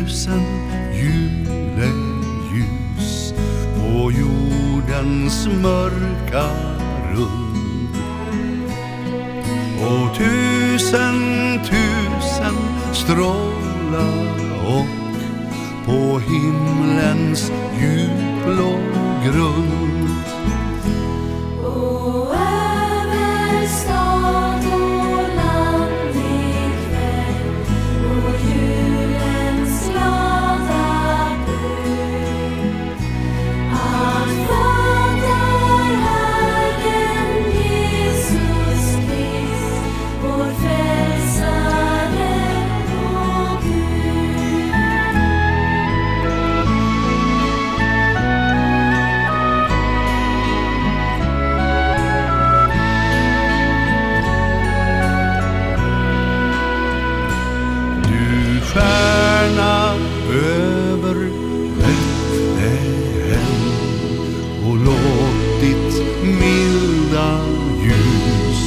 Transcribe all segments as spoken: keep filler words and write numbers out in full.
tusen juleljus på jordens mörka rund. Och tusen, tusen strålar och på himlens djupblå grund. Och över stad och land ikväll och julens glada bud, att Fader Herren Jesus Krist, vår frälsare och Gud. Stjärna över Betlehem och låt ditt milda ljus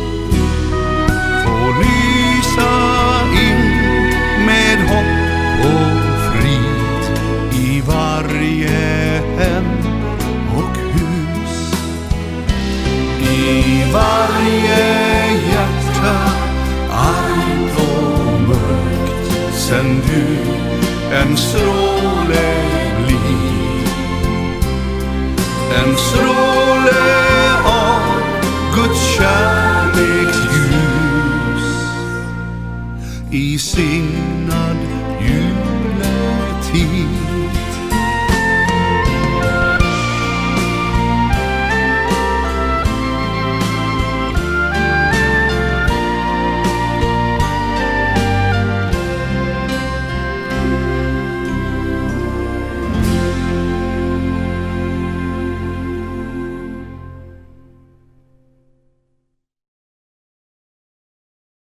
få lysa in med hopp och frid i varje hem och hus, i varje hjärta armt och mörkt. Sänd du en stråle liv, en stråle av Guds kärleks ljus i signa